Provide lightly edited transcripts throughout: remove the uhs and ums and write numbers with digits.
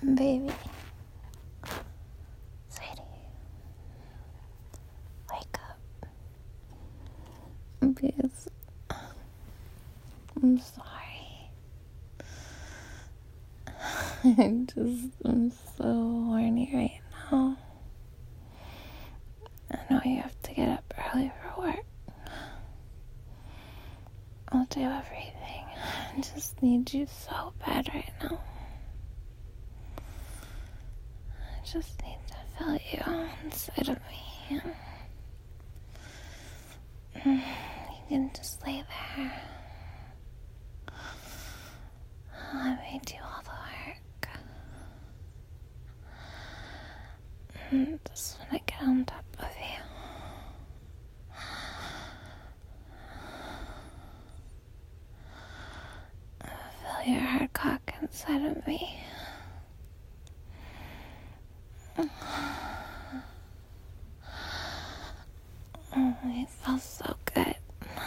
Baby, sweetie, wake up. Because I'm sorry. I'm so horny right now. I know you have to get up early for work. I'll do everything. I just need you so bad right now. I just need to feel you inside of me. You can just lay there. I made you all the work. Just want to get on top of you. Feel your hard cock inside of me. It feels so good.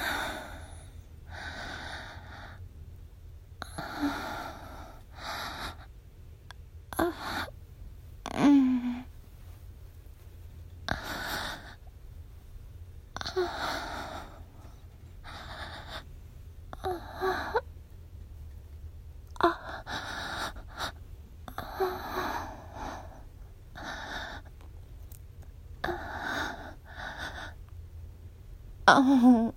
Oh.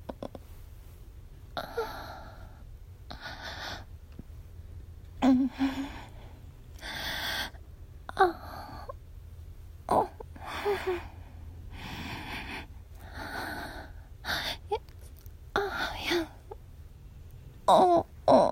Yeah. Oh.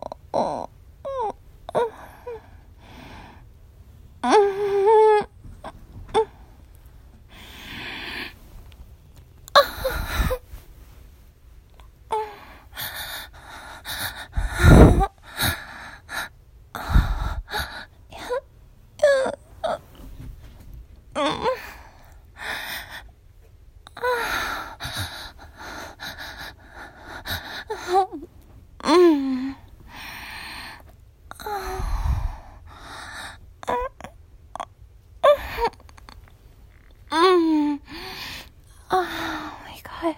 Oh my God.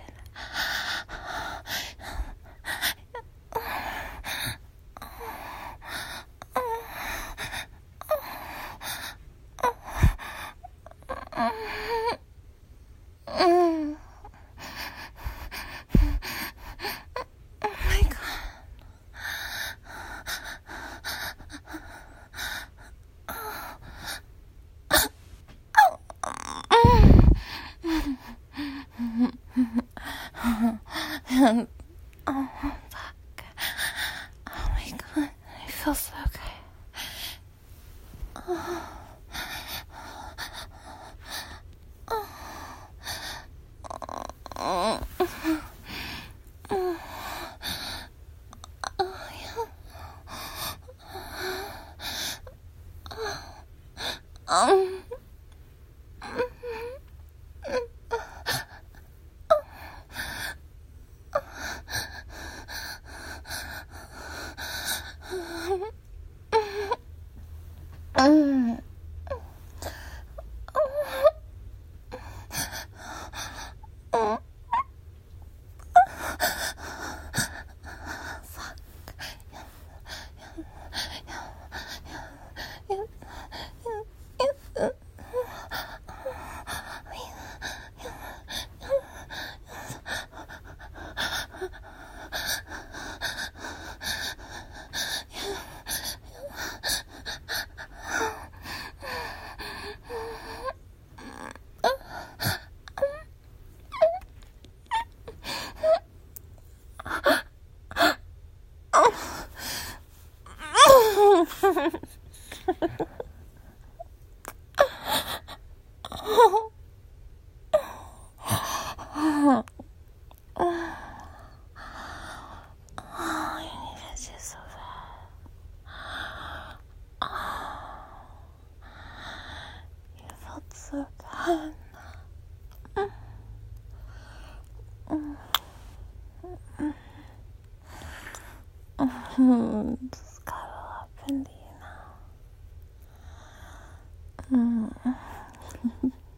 Oh, fuck. Oh my God. I feel so good. So bad. Just cuddle up into you now. Oh.